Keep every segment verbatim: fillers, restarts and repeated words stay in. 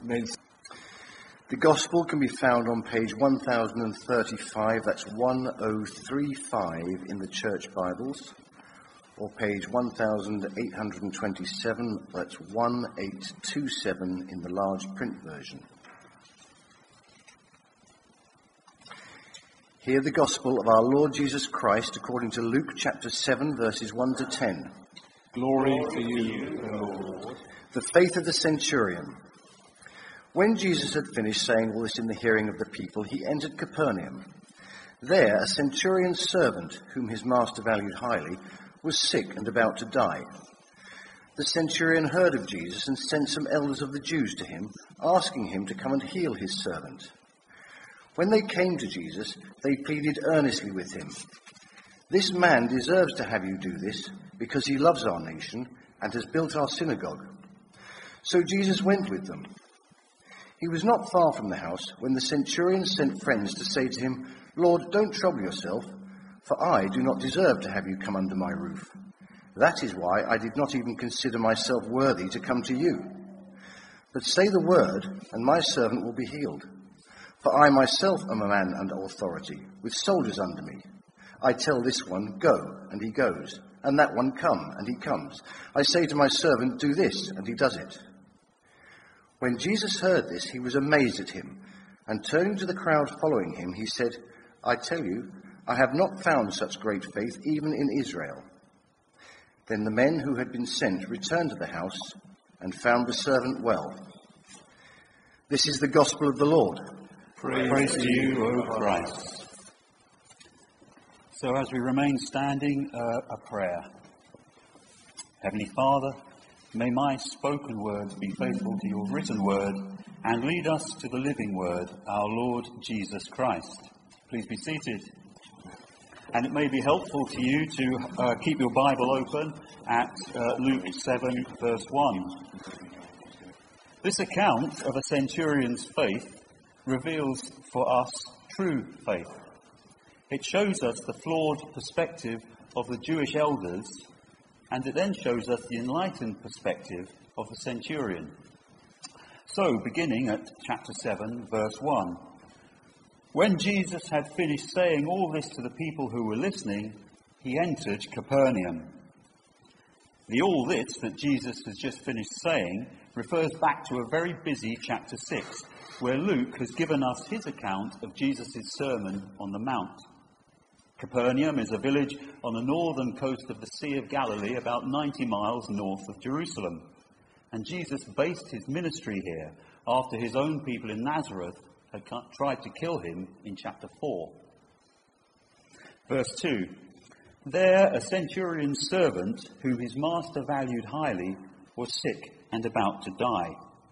The Gospel can be found on page one thousand thirty-five, that's one thousand thirty-five in the Church Bibles, or page one thousand eight hundred twenty-seven, that's eighteen twenty-seven in the large print version. Hear the Gospel of our Lord Jesus Christ according to Luke chapter seven, verses one to ten. Glory to you, O Lord. The faith of the centurion. When Jesus had finished saying all this in the hearing of the people, he entered Capernaum. There a centurion's servant, whom his master valued highly, was sick and about to die. The centurion heard of Jesus and sent some elders of the Jews to him, asking him to come and heal his servant. When they came to Jesus, they pleaded earnestly with him, "This man deserves to have you do this, because he loves our nation and has built our synagogue." So Jesus went with them. He was not far from the house when the centurion sent friends to say to him, "Lord, don't trouble yourself, for I do not deserve to have you come under my roof. That is why I did not even consider myself worthy to come to you. But say the word, and my servant will be healed. For I myself am a man under authority, with soldiers under me. I tell this one, 'Go,' and he goes, and that one, 'Come,' and he comes. I say to my servant, 'Do this,' and he does it." When Jesus heard this, he was amazed at him, and turning to the crowd following him, he said, "I tell you, I have not found such great faith even in Israel." Then the men who had been sent returned to the house and found the servant well. This is the gospel of the Lord. Praise, Praise to you, O Christ. So as we remain standing, uh, a prayer. Heavenly Father, may my spoken words be faithful to your written word and lead us to the living word, our Lord Jesus Christ. Please be seated. And it may be helpful to you to uh, keep your Bible open at uh, Luke seven, verse one. This account of a centurion's faith reveals for us true faith. It shows us the flawed perspective of the Jewish elders, and it then shows us the enlightened perspective of the centurion. So, beginning at chapter seven, verse one. When Jesus had finished saying all this to the people who were listening, he entered Capernaum. The all this that Jesus has just finished saying refers back to a very busy chapter six, where Luke has given us his account of Jesus' Sermon on the Mount. Capernaum is a village on the northern coast of the Sea of Galilee, about ninety miles north of Jerusalem. And Jesus based his ministry here after his own people in Nazareth had tried to kill him in chapter four. Verse two. There a centurion's servant, whom his master valued highly, was sick and about to die.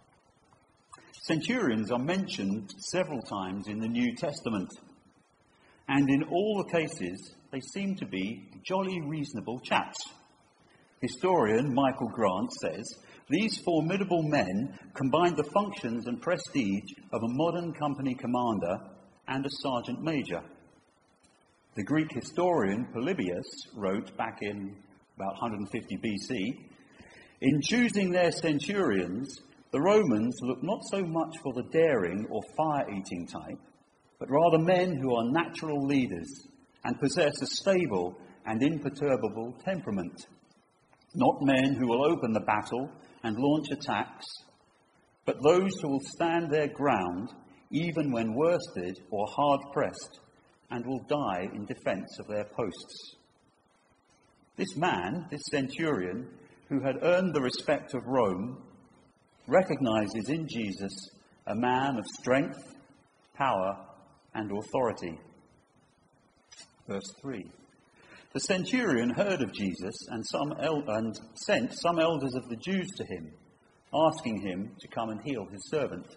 Centurions are mentioned several times in the New Testament, and in all the cases they seem to be jolly reasonable chaps. Historian Michael Grant says, "These formidable men combined the functions and prestige of a modern company commander and a sergeant major." The Greek historian Polybius wrote back in about one hundred fifty B C, "In choosing their centurions, the Romans look not so much for the daring or fire-eating type, but rather men who are natural leaders and possess a stable and imperturbable temperament. Not men who will open the battle and launch attacks, but those who will stand their ground even when worsted or hard-pressed, and will die in defence of their posts." This man, this centurion, who had earned the respect of Rome, recognizes in Jesus a man of strength, power, and authority. Verse three. The centurion heard of Jesus and, some el- and sent some elders of the Jews to him, asking him to come and heal his servant.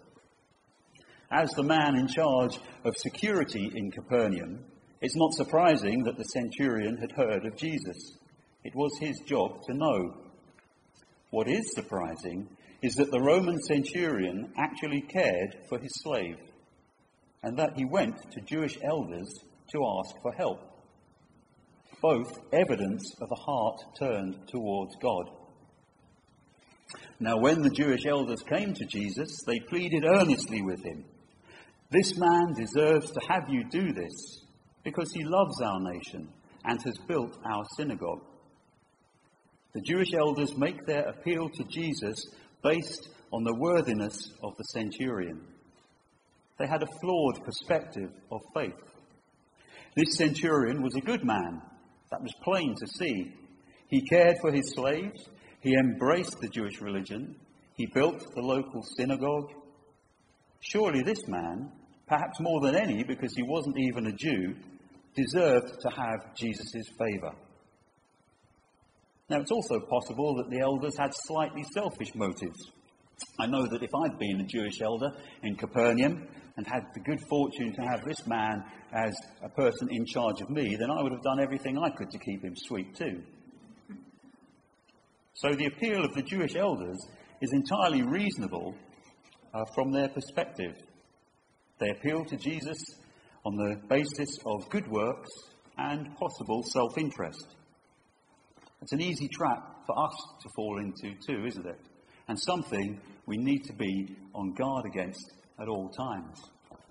As the man in charge of security in Capernaum, it's not surprising that the centurion had heard of Jesus. It was his job to know. What is surprising is that the Roman centurion actually cared for his slave, and that he went to Jewish elders to ask for help. Both evidence of a heart turned towards God. Now when the Jewish elders came to Jesus, they pleaded earnestly with him, "This man deserves to have you do this, because he loves our nation and has built our synagogue." The Jewish elders make their appeal to Jesus based on the worthiness of the centurion. They had a flawed perspective of faith. This centurion was a good man. That was plain to see. He cared for his slaves. He embraced the Jewish religion. He built the local synagogue. Surely this man, perhaps more than any because he wasn't even a Jew, deserved to have Jesus' favour. Now, it's also possible that the elders had slightly selfish motives. I know that if I'd been a Jewish elder in Capernaum and had the good fortune to have this man as a person in charge of me, then I would have done everything I could to keep him sweet too. So the appeal of the Jewish elders is entirely reasonable uh, from their perspective. They appeal to Jesus on the basis of good works and possible self-interest. It's an easy trap for us to fall into too, isn't it? And something we need to be on guard against at all times.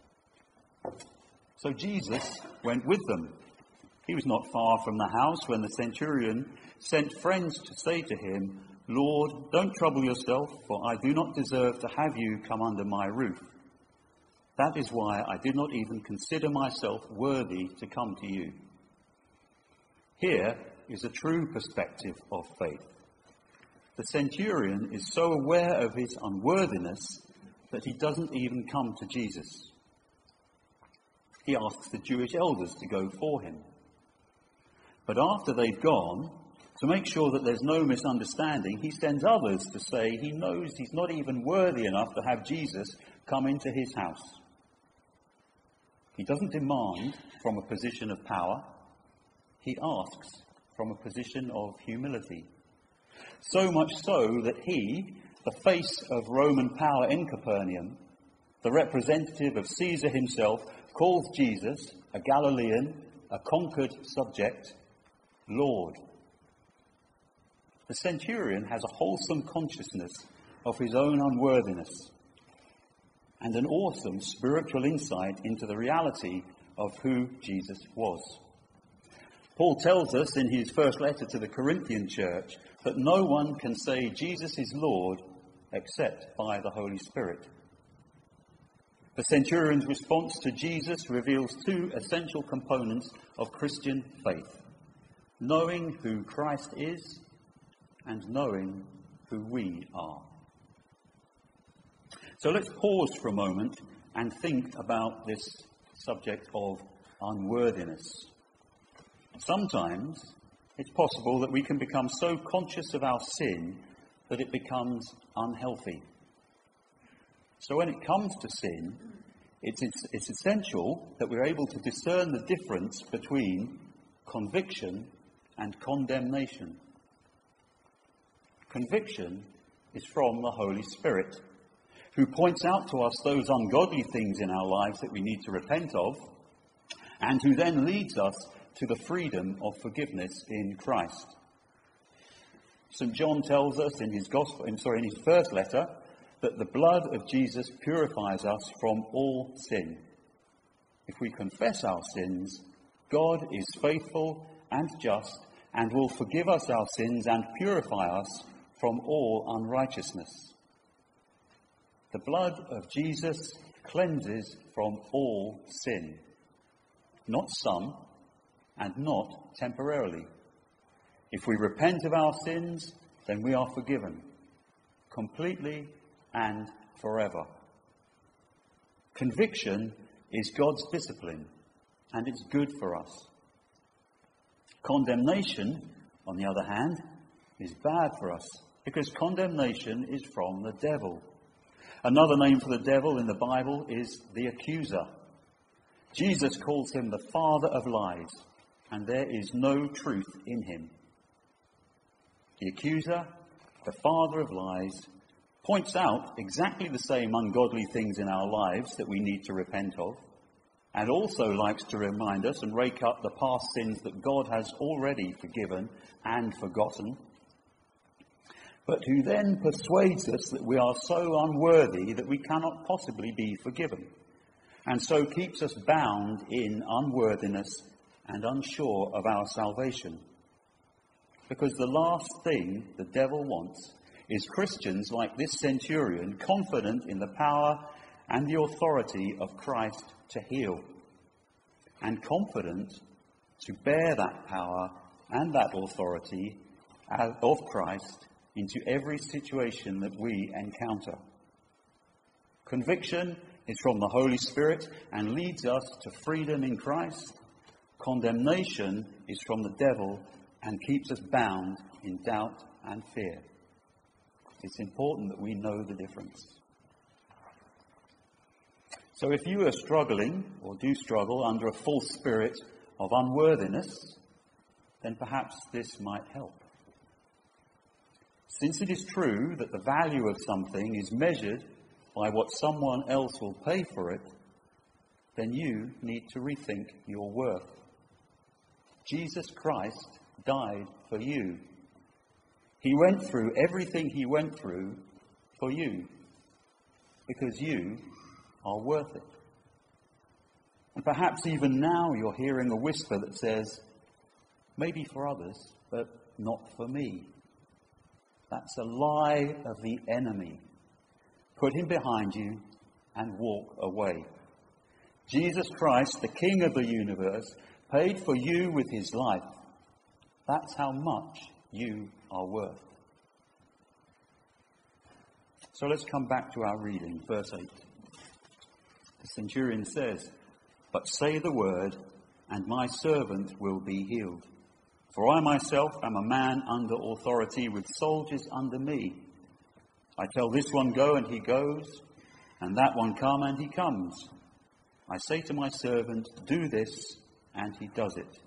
So Jesus went with them. He was not far from the house when the centurion sent friends to say to him, "Lord, don't trouble yourself, for I do not deserve to have you come under my roof. That is why I did not even consider myself worthy to come to you." Here is a true perspective of faith. The centurion is so aware of his unworthiness that he doesn't even come to Jesus. He asks the Jewish elders to go for him. But after they've gone, to make sure that there's no misunderstanding, he sends others to say he knows he's not even worthy enough to have Jesus come into his house. He doesn't demand from a position of power. He asks from a position of humility. So much so that he, the face of Roman power in Capernaum, the representative of Caesar himself, calls Jesus, a Galilean, a conquered subject, Lord. The centurion has a wholesome consciousness of his own unworthiness and an awesome spiritual insight into the reality of who Jesus was. Paul tells us in his first letter to the Corinthian church that no one can say Jesus is Lord except by the Holy Spirit. The centurion's response to Jesus reveals two essential components of Christian faith: knowing who Christ is and knowing who we are. So let's pause for a moment and think about this subject of unworthiness. Sometimes it's possible that we can become so conscious of our sin that it becomes unhealthy. So when it comes to sin, it's, it's, it's essential that we're able to discern the difference between conviction and condemnation. Conviction is from the Holy Spirit, who points out to us those ungodly things in our lives that we need to repent of, and who then leads us to the freedom of forgiveness in Christ. Saint John tells us in his gospel, in, sorry, in his first letter, that the blood of Jesus purifies us from all sin. If we confess our sins, God is faithful and just and will forgive us our sins and purify us from all unrighteousness. The blood of Jesus cleanses from all sin, not some, and not temporarily. If we repent of our sins, then we are forgiven, completely and forever. Conviction is God's discipline, and it's good for us. Condemnation, on the other hand, is bad for us, because condemnation is from the devil. Another name for the devil in the Bible is the accuser. Jesus calls him the father of lies, and there is no truth in him. The accuser, the father of lies, points out exactly the same ungodly things in our lives that we need to repent of, and also likes to remind us and rake up the past sins that God has already forgiven and forgotten. but who then persuades us that we are so unworthy that we cannot possibly be forgiven, and so keeps us bound in unworthiness and unsure of our salvation. Because the last thing the devil wants is Christians like this centurion, confident in the power and the authority of Christ to heal, and confident to bear that power and that authority of Christ into every situation that we encounter. Conviction is from the Holy Spirit and leads us to freedom in Christ. Condemnation is from the devil and keeps us bound in doubt and fear. It's important that we know the difference. So if you are struggling, or do struggle, under a false spirit of unworthiness, then perhaps this might help. Since it is true that the value of something is measured by what someone else will pay for it, then you need to rethink your worth. Jesus Christ died for you. He went through everything he went through for you, because you are worth it. And perhaps even now you're hearing a whisper that says, maybe for others, but not for me. That's a lie of the enemy. Put him behind you and walk away. Jesus Christ, the King of the universe, paid for you with his life. That's how much you are worth. So let's come back to our reading, verse eight. The centurion says, "But say the word, and my servant will be healed. For I myself am a man under authority with soldiers under me. I tell this one, go, and he goes, and that one, come, and he comes. I say to my servant, do this, and he does it."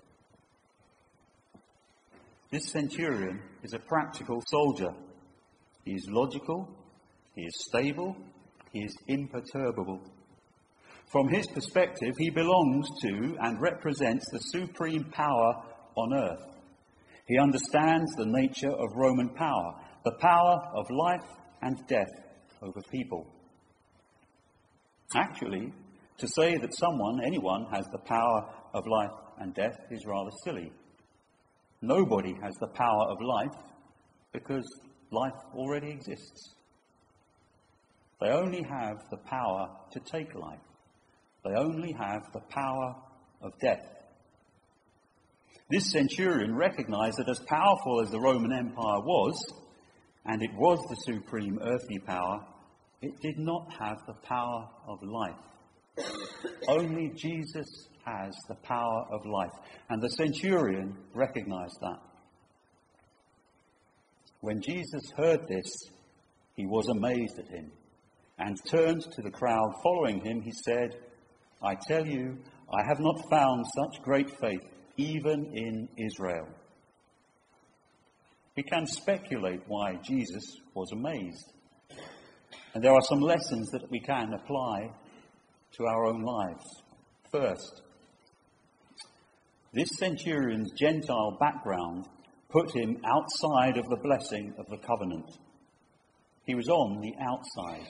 This centurion is a practical soldier. He is logical, he is stable, he is imperturbable. From his perspective, he belongs to and represents the supreme power on earth. He understands the nature of Roman power, the power of life and death over people. Actually, to say that someone, anyone, has the power of life and death is rather silly. Nobody has the power of life because life already exists. They only have the power to take life. They only have the power of death. This centurion recognized that as powerful as the Roman Empire was, and it was the supreme earthly power, it did not have the power of life. Only Jesus has the power of life, and the centurion recognized that. When Jesus heard this, he was amazed at him, and turned to the crowd following him. He said, "I tell you, I have not found such great faith, even in Israel." We can speculate why Jesus was amazed. And there are some lessons that we can apply to our own lives. First, this centurion's Gentile background put him outside of the blessing of the covenant. He was on the outside.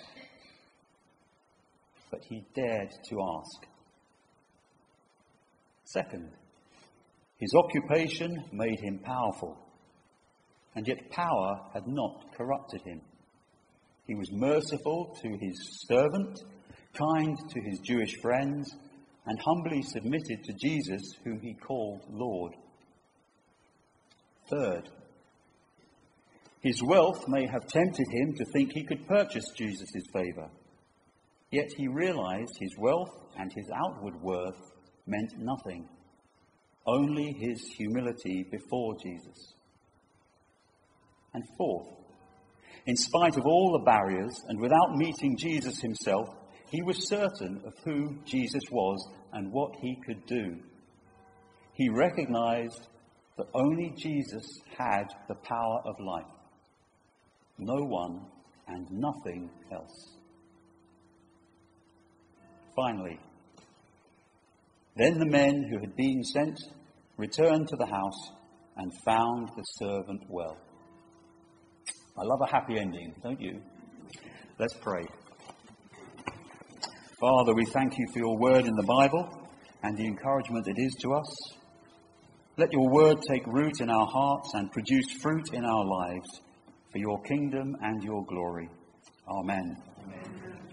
But he dared to ask. Second, his occupation made him powerful, and yet power had not corrupted him. He was merciful to his servant, kind to his Jewish friends, and humbly submitted to Jesus, whom he called Lord. Third, his wealth may have tempted him to think he could purchase Jesus' favour. Yet he realized his wealth and his outward worth meant nothing. Only his humility before Jesus. And fourth, in spite of all the barriers and without meeting Jesus himself, he was certain of who Jesus was and what he could do. He recognized that only Jesus had the power of life. No one and nothing else. Finally, then the men who had been sent returned to the house and found the servant well. I love a happy ending, don't you? Let's pray. Father, we thank you for your word in the Bible and the encouragement it is to us. Let your word take root in our hearts and produce fruit in our lives for your kingdom and your glory. Amen. Amen.